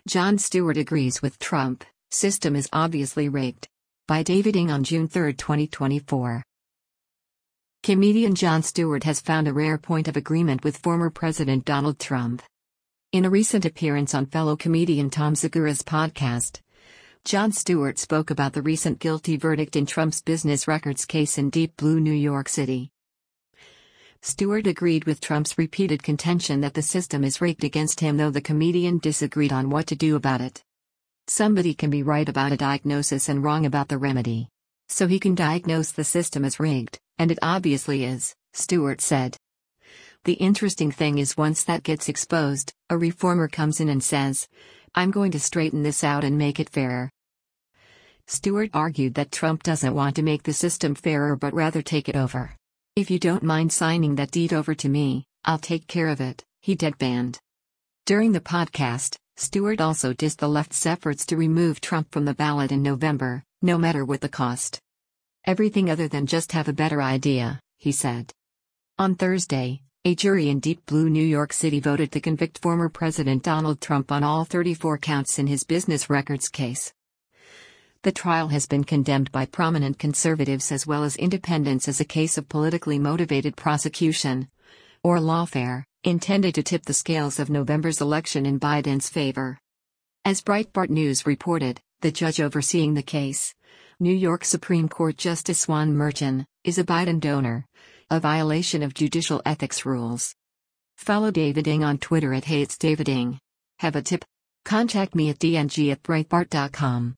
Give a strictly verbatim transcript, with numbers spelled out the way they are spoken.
Jon Stewart agrees with Trump, system is obviously rigged. By David Ng on June third, twenty twenty-four. Comedian Jon Stewart has found a rare point of agreement with former President Donald Trump. In a recent appearance on fellow comedian Tom Segura's podcast, Jon Stewart spoke about the recent guilty verdict in Trump's business records case in Deep Blue, New York City. Stewart agreed with Trump's repeated contention that the system is rigged against him, though the comedian disagreed on what to do about it. Somebody can be right about a diagnosis and wrong about the remedy. So he can diagnose the system as rigged, and it obviously is, Stewart said. The interesting thing is, once that gets exposed, a reformer comes in and says, "I'm going to straighten this out and make it fairer." Stewart argued that Trump doesn't want to make the system fairer but rather take it over. "If you don't mind signing that deed over to me, I'll take care of it," he deadpanned. During the podcast, Stewart also dissed the left's efforts to remove Trump from the ballot in November, no matter what the cost. "Everything other than just have a better idea," he said. On Thursday, a jury in Deep Blue, New York City voted to convict former President Donald Trump on all thirty-four counts in his business records case. The trial has been condemned by prominent conservatives as well as independents as a case of politically motivated prosecution, or lawfare, intended to tip the scales of November's election in Biden's favor. As Breitbart News reported, the judge overseeing the case, New York Supreme Court Justice Juan Merchan, is a Biden donor, a violation of judicial ethics rules. Follow David Ng on Twitter at HeyIt'sDavidNg. Have a tip? Contact me at d n g at breitbart dot com.